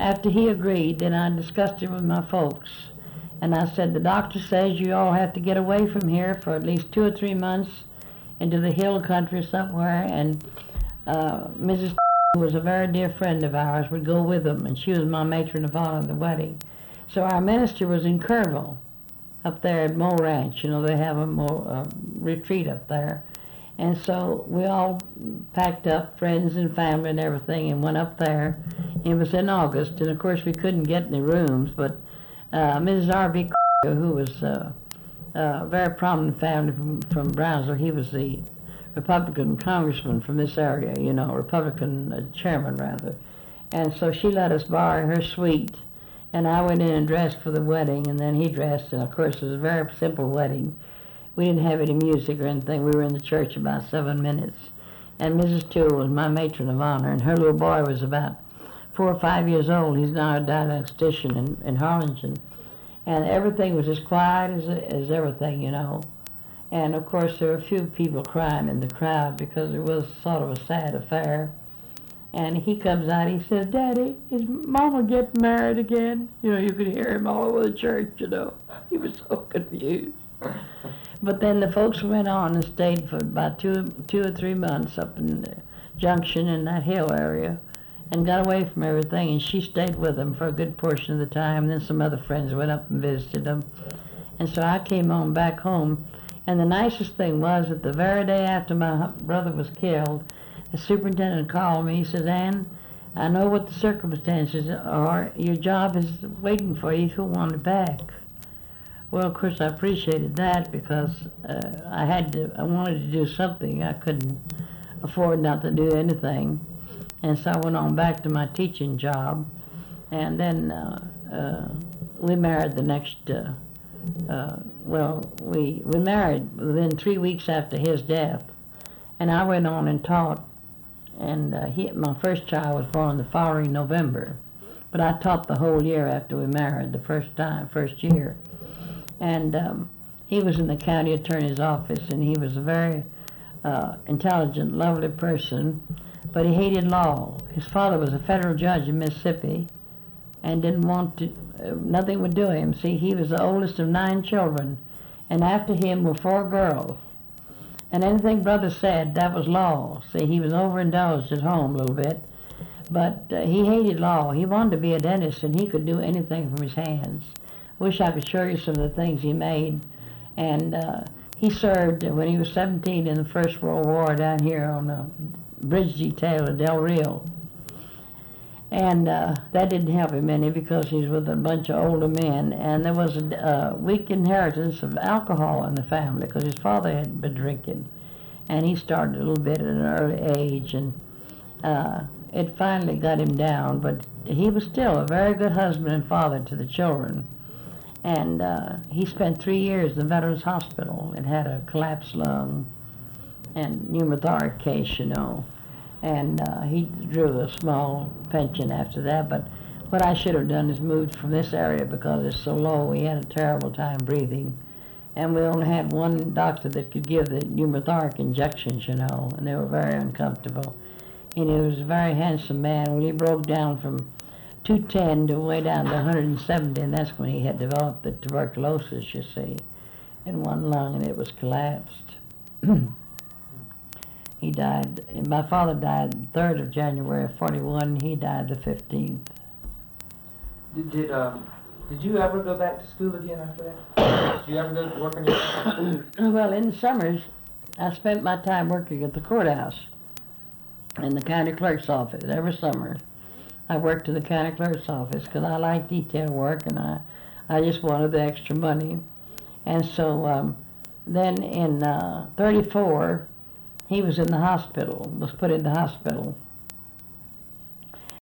after he agreed, then I discussed it with my folks. And I said, the doctor says you all have to get away from here for at least 2 or 3 months into the hill country somewhere. And Mrs. who was a very dear friend of ours, would go with them, and she was my matron of honor at the wedding. So our minister was in Kerrville, up there at Mole Ranch. You know, they have a retreat up there. And so we all packed up, friends and family and everything, and went up there. It was in August, and of course we couldn't get any rooms, but Mrs. R.B. who was a very prominent family from Brownsville, he was the Republican congressman from this area, you know, Republican chairman rather. And so she let us borrow her suite, and I went in and dressed for the wedding, and then he dressed, and of course it was a very simple wedding. We didn't have any music or anything. We were in the church about 7 minutes. And Mrs. Toole was my matron of honor, and her little boy was about 4 or 5 years old. He's now a dialectician in Harlingen. And everything was as quiet as everything, you know. And of course there were a few people crying in the crowd because it was sort of a sad affair. And he comes out, he says, Daddy, is Mama getting married again? You know, you could hear him all over the church, you know. He was so confused. But then the folks went on and stayed for about two or 3 months up in the Junction in that hill area and got away from everything, and she stayed with them for a good portion of the time. And then some other friends went up and visited them. And so I came on back home, and the nicest thing was that the very day after my brother was killed, the superintendent called me. He says, Ann, I know what the circumstances are. Your job is waiting for you if you want it back. Well, of course, I appreciated that because I wanted to do something. I couldn't afford not to do anything. And so I went on back to my teaching job. And then we married the next, we married within 3 weeks after his death. And I went on and taught. And my first child was born the following November. But I taught the whole year after we married, the first year. And he was in the county attorney's office, and he was a very intelligent, lovely person, but he hated law. His father was a federal judge in Mississippi and didn't want to, nothing would do him. See, he was the oldest of 9 children, and after him were 4 girls. And anything brother said, that was law. See, he was overindulged at home a little bit, but he hated law. He wanted to be a dentist, and he could do anything from his hands. I wish I could show you some of the things he made. And he served when he was 17 in the First World War down here on the bridge detail of Del Rio. And that didn't help him any because he's with a bunch of older men. And there was a weak inheritance of alcohol in the family because his father had been drinking. And he started a little bit at an early age, and it finally got him down. But he was still a very good husband and father to the children. And he spent 3 years in the Veterans Hospital and had a collapsed lung and pneumothorax case, you know. And he drew a small pension after that. But what I should have done is moved from this area because it's so low. He had a terrible time breathing. And we only had one doctor that could give the pneumothorax injections, you know, and they were very uncomfortable. And he was a very handsome man. Well, he broke down from 210 to way down to 170, and that's when he had developed the tuberculosis, you see, in one lung, and it was collapsed. He died, and my father died the 3rd of January of 41. He died the 15th. Did you ever go back to school again after that? Did you ever go to work in your Well, in the summers, I spent my time working at the courthouse in the county clerk's office every summer. I worked in the county clerk's office because I like detail work, and I just wanted the extra money. And so then in 34, he was in the hospital, was put in the hospital.